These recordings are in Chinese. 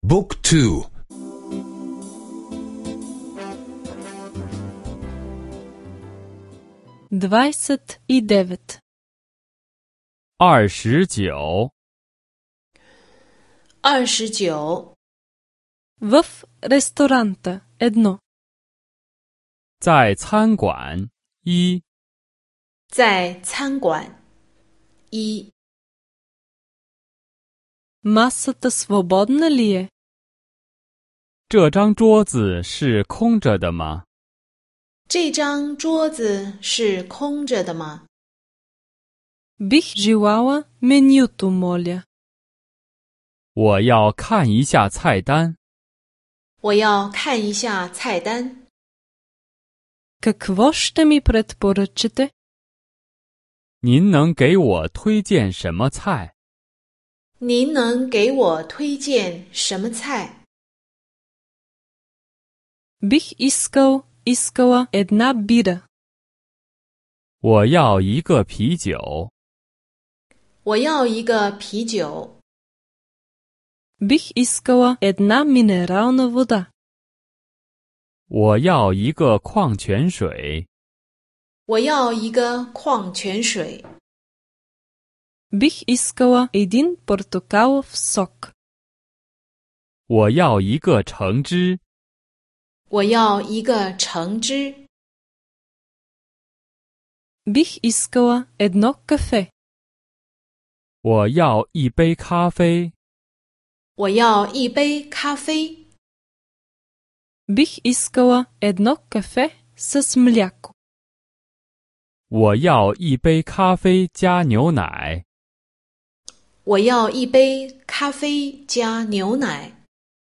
Book 2 29. 29. 29. В ресторанта 1. 在餐馆1。 在餐馆1. Масата свободна ли е? 这张桌子是空着的吗？ 这张桌子是空着的吗？ Бих желала менюто, моля. 我要看一下菜单。 我要看一下菜单。 Какво ще ми предпоръчате? 您能给我推荐什么菜？ 您能给我推荐什么菜？ Бих искала една бира. 我要一个啤酒。 我要一个啤酒。 Бих искала една минерална вода. 我要一个矿泉水。 我要一个矿泉水。 Бих искала един портокалов сок. 我要一个橙汁。 我要一个橙汁。 Бих искала едно кафе. 我要一杯咖啡。 我要一杯咖啡。 Бих искала едно кафе с мляко. 我要一杯咖啡加牛奶。 我要一杯咖啡加牛奶。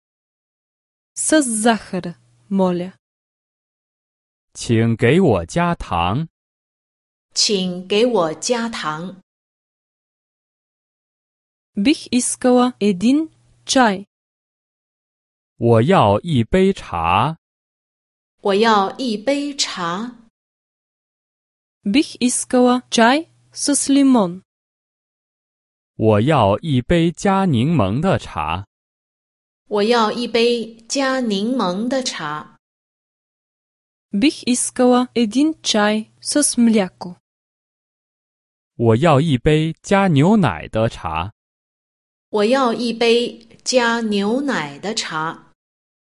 С захар, моля. 请给我加糖。 请给我加糖。 Бих искала един чай. 我要一杯茶。 我要一杯茶。 Бих искала чай с лимон. 我要一杯加柠檬的茶。 我要一杯加柠檬的茶。 Бих искала един чай с мляко. 我要一杯加牛奶的茶。 我要一杯加牛奶的茶。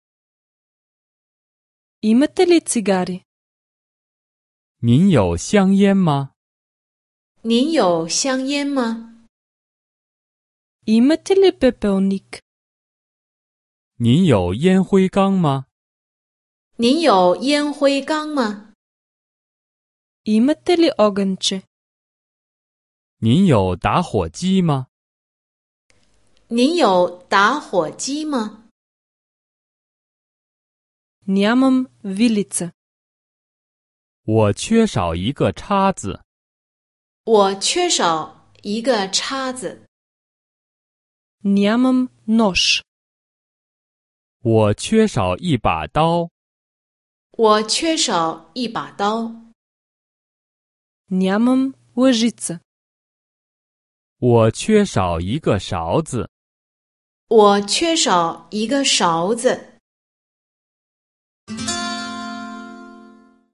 Имате ли цигари? 您有香烟吗？ 您有香烟吗？ Имате ли пепелник? 您有烟灰缸吗？ 您有烟灰缸吗？ Имате ли огънче? 您有打火机吗？ 您有打火机吗？ Нямам вилица. 我缺少一个叉子。 我缺少一个叉子。 Нямам нож. 我缺少一把刀。 我缺少一把刀。 Нямам лъжица. 我缺少一个勺子。 我缺少一个勺子。